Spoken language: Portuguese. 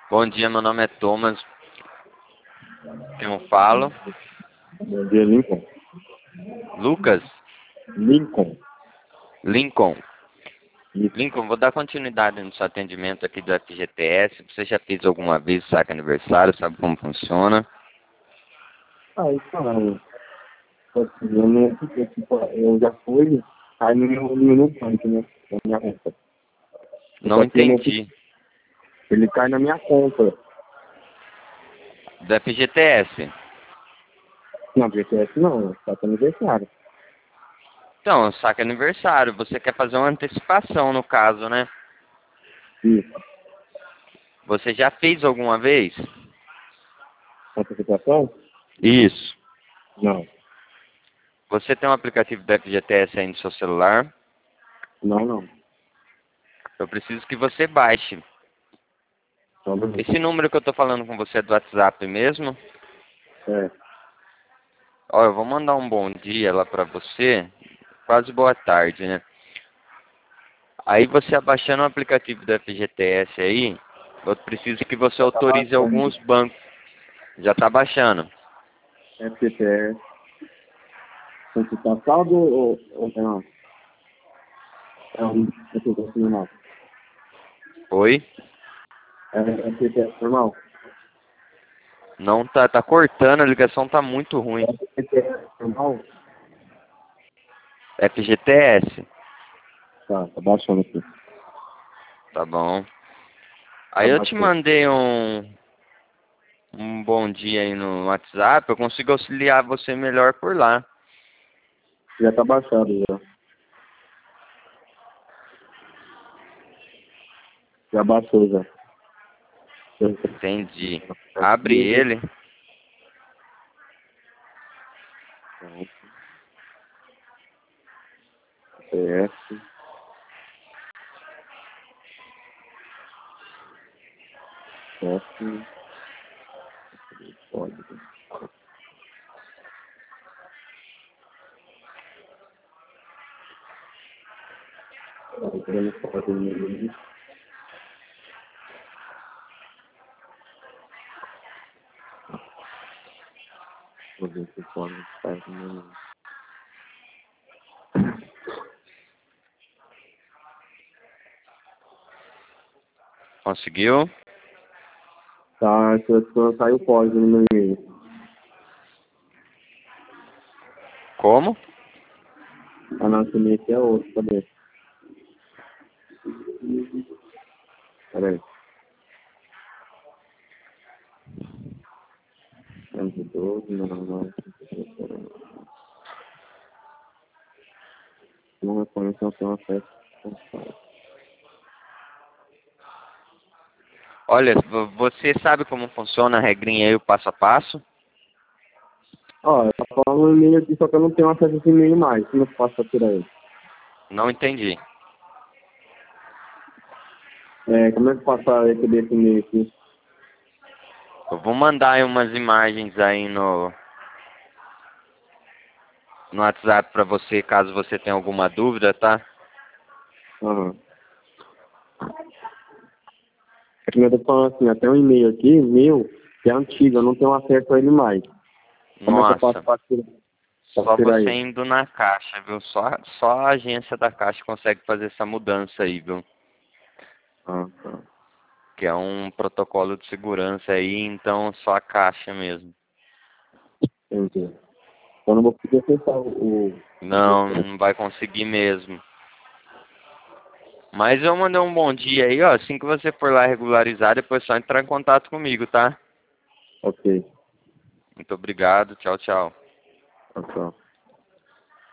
Bom dia, meu nome é Thomas. Quem eu falo? Bom dia, Lincoln. Lucas? Lincoln. Lincoln. Isso. Lincoln, vou dar continuidade no seu atendimento aqui do FGTS. Você já fez alguma vez o saque aniversário? Sabe como funciona? Então, assim, eu não, porque, tipo, eu já fui, aí no banco, né, na minha conta. Não Só que eu não, entendi. ele cai na minha conta. Do FGTS. Não, BTS não, só que aniversário. Então, saque aniversário. Você quer fazer uma antecipação no caso, né? Isso. Você já fez alguma vez? Antecipação? Isso. Não. Você tem um aplicativo do FGTS aí no seu celular? Não. Eu preciso que você baixe. Só um minuto. Esse número que eu tô falando com você é do WhatsApp mesmo? É. Ó, eu vou mandar um bom dia lá pra você. Quase boa tarde, né? Aí você abaixando o aplicativo do FGTS aí, eu preciso que você Tá autorize baixando. alguns bancos. Já tá baixando. FTS. Antecipação ou não? É um FTS normal. Oi? É FTS normal. Não tá cortando, a ligação tá muito ruim. É FTS normal? FGTS? Tá baixando aqui. Tá bom. Já Aí eu te baixou. mandei um bom dia aí no WhatsApp, eu consigo auxiliar você melhor por lá. Já tá baixado já. Já baixou já. Entendi. Abre ele. PS. F. Código. Entrando código no meio. Vou ver se o código faz no meio. Conseguiu? Tá, quando sai o código no meu e-mail. Como? A nossa e-mail aqui é outro, cadê? Peraí. 112, não. Não reconhece, não tem acesso. Olha, você sabe como funciona a regrinha aí, o passo a passo? Ó, eu tô falando no e-mail aqui, só que eu não tenho acesso a esse e-mail mais. Como eu faço pra tirar ele? Não entendi. Como é que eu faço pra receber esse e-mail aqui? Eu vou mandar aí umas imagens aí no WhatsApp pra você, caso você tenha alguma dúvida, tá? Aham. É que eu tô falando assim, até um e-mail aqui, meu, que é antigo, eu não tenho acesso a ele mais. Como é que eu faço Nossa, pra só tirar você ele? indo na Caixa, viu? Só a agência da Caixa consegue fazer essa mudança aí, viu? Ah, tá. Que é um protocolo de segurança aí, então só a Caixa mesmo. Entendi. Eu não vou poder acessar o Não, não vai conseguir mesmo. Mas eu mandei um bom dia aí, ó. Assim que você for lá regularizar, depois é só entrar em contato comigo, tá? Ok. Muito obrigado. Tchau, tchau. Tchau.